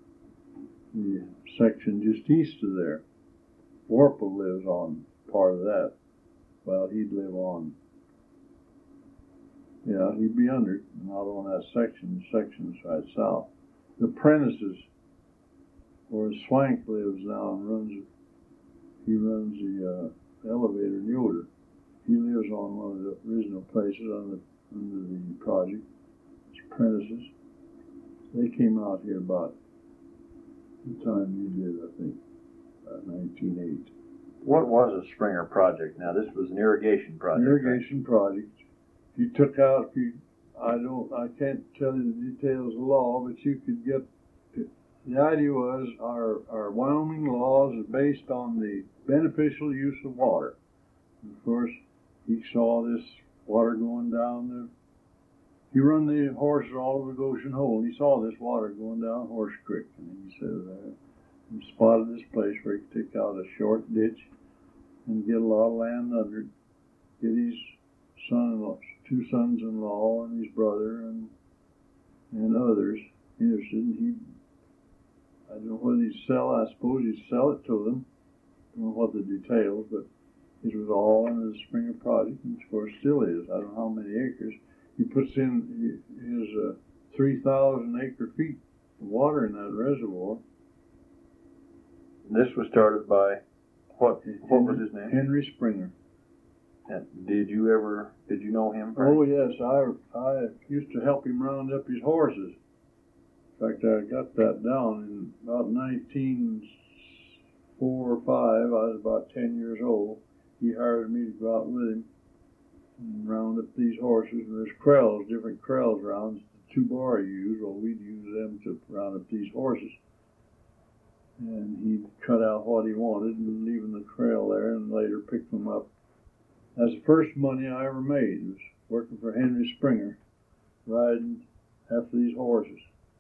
section just east of there. Warple lives on part of that. Well, he'd live on Yeah, he'd be under, not on that section. The section's right south. The Prentices, where Swank lives now and he runs the elevator in Yoder. He lives on one of the original places under the project. It's Prentices. They came out here about the time you did, I think, 1908. What was a Springer project? Now, this was an irrigation project. Irrigation project. You took out, I can't tell you the details of the law, but you could get, the idea was our Wyoming laws are based on the beneficial use of water. And of course, he saw this water going down he run the horses all over Goshen Hole, and he saw this water going down Horse Creek, and he said, he spotted this place where he could take out a short ditch and get a lot of land under it, get his son-in-law, 2 sons-in-law and his brother and others interested, and I don't know whether I suppose he'd sell it to them. I don't know what the details, but it was all under the Springer project, and of course still is. I don't know how many acres. He puts in his 3,000 acre feet of water in that reservoir. This was started by, what was his name? Henry Springer. And did you know him? Oh yes, I used to help him round up his horses. In fact, I got that down in about 1904 or 5. I was about 10 years old. He hired me to go out with him and round up these horses. And there's crells, different crells rounds. The 2 bar used, well, we'd use them to round up these horses. And he'd cut out what he wanted and leave them the crell there, and later pick them up. That's the first money I ever made, was working for Henry Springer, riding after these horses.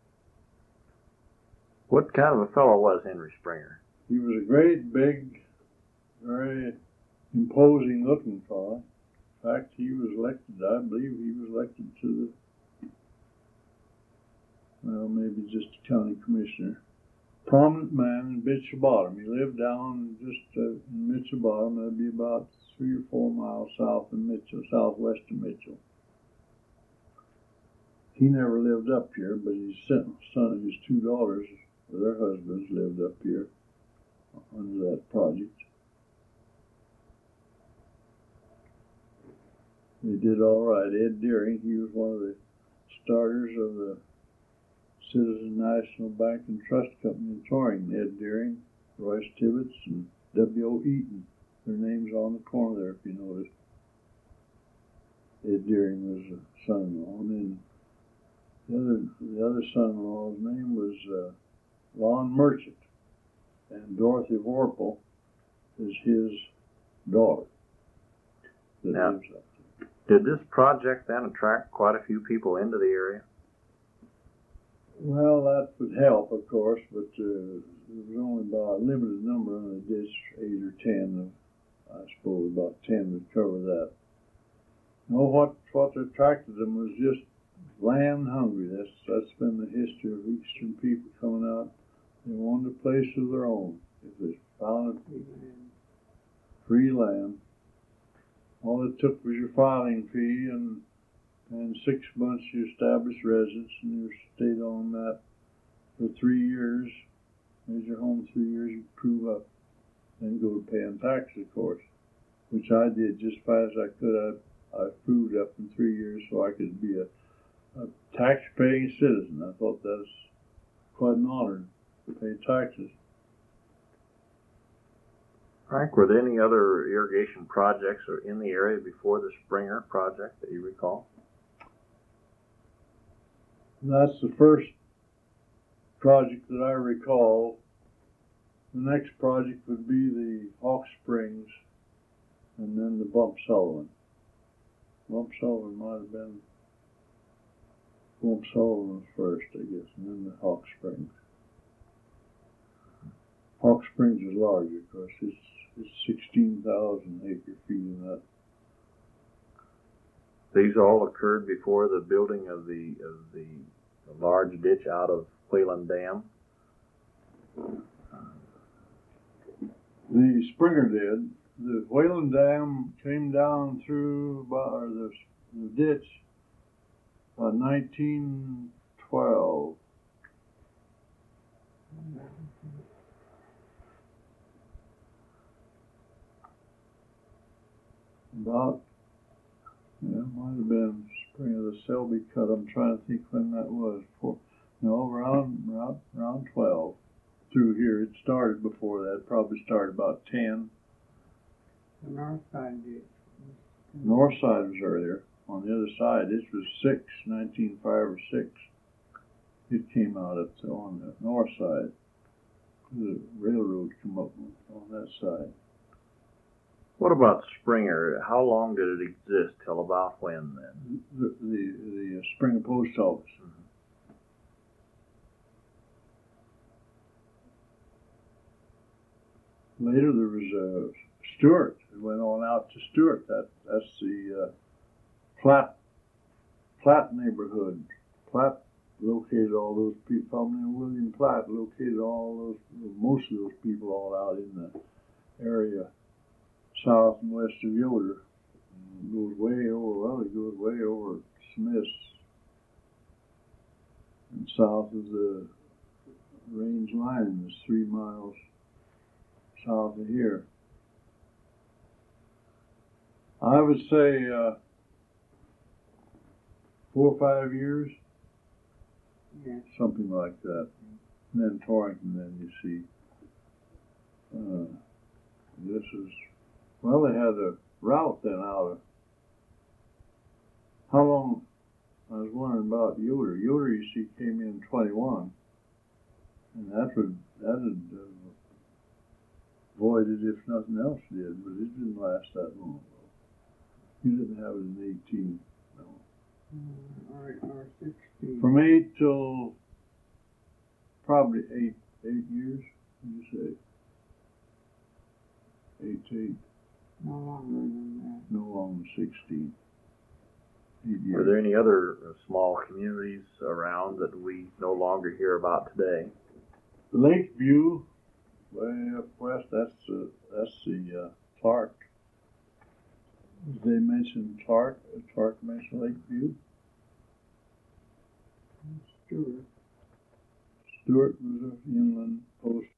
What kind of a fellow was Henry Springer? He was a great, big, very imposing looking fellow. In fact, he was elected, I believe he was elected to maybe just a county commissioner. Prominent man in Mitchell Bottom. He lived down just in Mitchell Bottom. That'd be about 3 or 4 miles south of Mitchell, southwest of Mitchell. He never lived up here, but his son and his 2 daughters, their husbands, lived up here under that project. They did all right. Ed Deering, he was one of the starters of the Citizen National Bank and Trust Company in Torrington. Ed Deering, Royce Tibbetts, and W.O. Eaton. Their names are on the corner there, if you notice. Ed Deering was a son-in-law. And then the other son-in-law's name was Lon Merchant. And Dorothy Warple is his daughter that lives up there. Did this project then attract quite a few people into the area? Well, that would help, of course, but there was only about a limited number on the ditch, 8 or 10. I suppose about 10 would cover that. No, what attracted them was just land hungry. That's been the history of Eastern people coming out. They wanted a place of their own. If they found free land, all it took was your filing fee and 6 months you established residence, and you stayed on that for 3 years. Made your home 3 years, you prove up, then go to paying taxes, of course, which I did just as fast as I could. I proved up in 3 years so I could be a tax-paying citizen. I thought that was quite an honor to pay taxes. Frank, were there any other irrigation projects in the area before the Springer project that you recall? That's the first project that I recall. The next project would be the Hawk Springs and then the Bump Sullivan. Bump Sullivan might have been Bump Sullivan first, I guess, and then the Hawk Springs. Hawk Springs is larger, of course. It's 16,000 acre feet in that. These all occurred before the building of the large ditch out of Whalen Dam? The Springer did. The Whalen Dam came down through the ditch 1912. About, might have been spring of the Selby cut. I'm trying to think when that was. Around 12. Through here, it started before that. Probably started about 10. The north side did. North side was earlier. On the other side, this was 1905 or 6. It came out on the north side. The railroad come up on that side. What about Springer? How long did it exist? Till about when then? The Springer Post Office. Later there was Stewart. It went on out to Stewart. That's the Platt neighborhood. Platt located all those people. Probably William Platt located most of those people all out in the area south and west of Yoder. It goes way over Smith's and south of the range line is 3 miles south of here. I would say 4 or 5 years, something like that. And then Torrington, then you see. This is, well, they had a route then out of, how long, I was wondering about Yoder. Yoder, you see, came in 21. And that had voided if nothing else did, but it didn't last that long. You didn't have it in 18, no. Or 16. From 8 till probably 8 years, would you say? 8 to 8. No longer than that. No longer than 16. 8 years. Are there any other small communities around that we no longer hear about today? Lakeview, way up west, that's the Clark. They mentioned Clark mentioned Lakeview. Stewart was an inland post